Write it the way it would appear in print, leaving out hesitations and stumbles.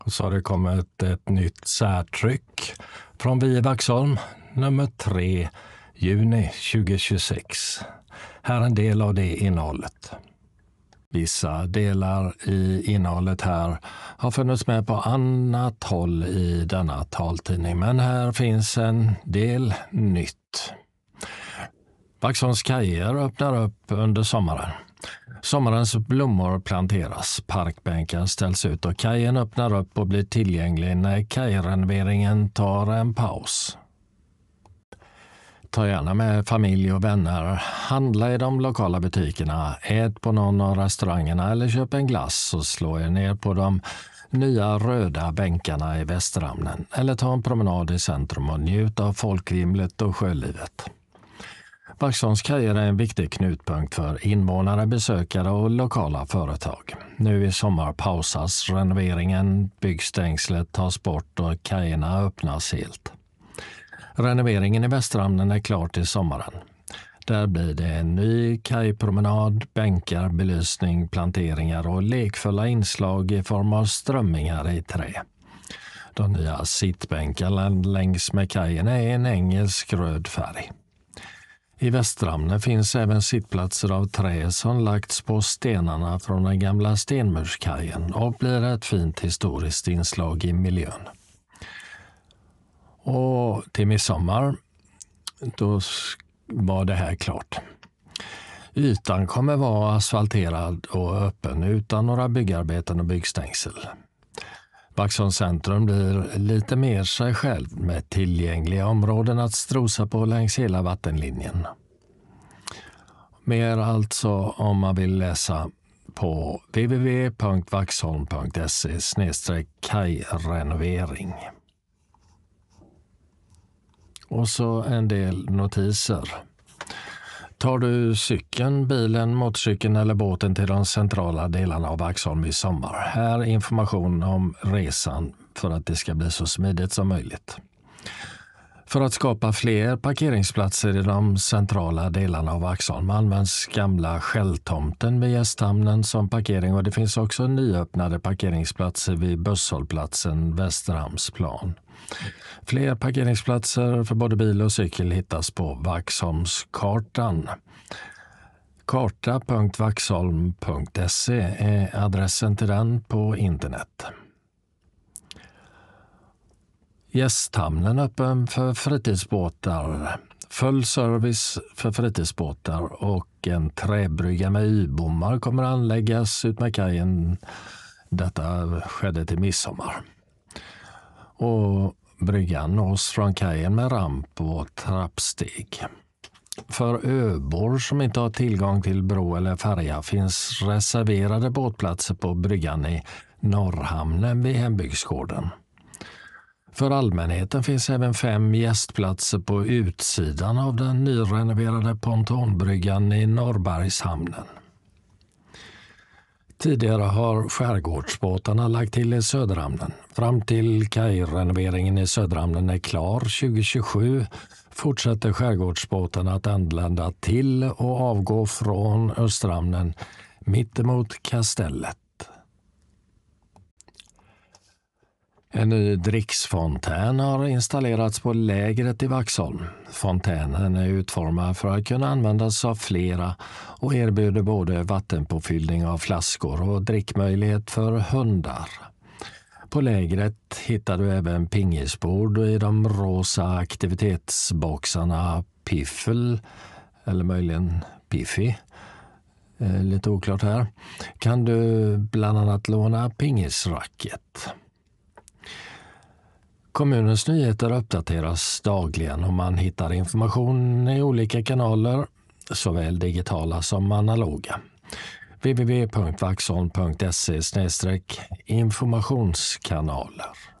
Och så har det kommit ett nytt särtryck från Vi i Vaxholm, nummer 3, juni 2026. Här är en del av det innehållet. Vissa delar i innehållet här har funnits med på annat håll i denna taltidning, men här finns en del nytt. Vaxholms kajer öppnar upp under sommaren. Sommarens blommor planteras, parkbänkar ställs ut och kajen öppnar upp och blir tillgänglig när kajrenoveringen tar en paus. Ta gärna med familj och vänner, handla i de lokala butikerna, ät på någon av restaurangerna eller köp en glass och slå er ner på de nya röda bänkarna i Västerhamnen eller ta en promenad i centrum och njut av folkvimlet och sjölivet. Vaxholms kajer är en viktig knutpunkt för invånare, besökare och lokala företag. Nu i sommar pausas renoveringen, byggstängslet tas bort och kajerna öppnas helt. Renoveringen i Västerhamnen är klar till sommaren. Där blir det en ny kajpromenad, bänkar, belysning, planteringar och lekfulla inslag i form av strömmingar i trä. De nya sittbänkarna längs med kajen är en engelsk röd färg. I Västerhamnen finns även sittplatser av trä som lagts på stenarna från den gamla stenmurskajen och blir ett fint historiskt inslag i miljön. Och till midsommar, då var det här klart. Ytan kommer vara asfalterad och öppen utan några byggarbeten och byggstängsel. Vaxholms centrum blir lite mer sig själv med tillgängliga områden att strosa på längs hela vattenlinjen. Mer alltså om man vill läsa på www.vaxholm.se/kajrenovering. Och så en del notiser. Tar du cykeln, bilen, motorcykeln eller båten till de centrala delarna av Vaxholm i sommar? Här är information om resan för att det ska bli så smidigt som möjligt. För att skapa fler parkeringsplatser i de centrala delarna av Vaxholm används gamla Skälltomten vid Gästhamnen som parkering och det finns också nyöppnade parkeringsplatser vid busshållplatsen Västerhamnsplan. Fler parkeringsplatser för både bil och cykel hittas på Vaxholmskartan. Karta.vaxholm.se är adressen till den på internet. Gästhamnen öppen för fritidsbåtar, full service för fritidsbåtar och en träbrygga med y-bommar kommer anläggas ut med kajen. Detta skedde till midsommar. Och bryggan nås från kajen med ramp och trappsteg. För öbor som inte har tillgång till bro eller färja finns reserverade båtplatser på bryggan i Norrhamnen vid Hembygdsgården. För allmänheten finns även 5 gästplatser på utsidan av den nyrenoverade pontonbryggan i Norrbergshamnen. Tidigare har skärgårdsbåtarna lagt till i Söderhamnen. Fram till kajrenoveringen i Söderhamnen är klar 2027 fortsätter skärgårdsbåtarna att anlända till och avgå från Österhamnen mittemot kastellet. En ny dricksfontän har installerats på lägret i Vaxholm. Fontänen är utformad för att kunna användas av flera och erbjuder både vattenpåfyllning av flaskor och drickmöjlighet för hundar. På lägret hittar du även pingisbord i de rosa aktivitetsboxarna Piffel, eller möjligen Piffi. Lite oklart här. Kan du bland annat låna pingisracket. Kommunens nyheter uppdateras dagligen och man hittar information i olika kanaler, såväl digitala som analoga. www.vaxholm.se/informationskanaler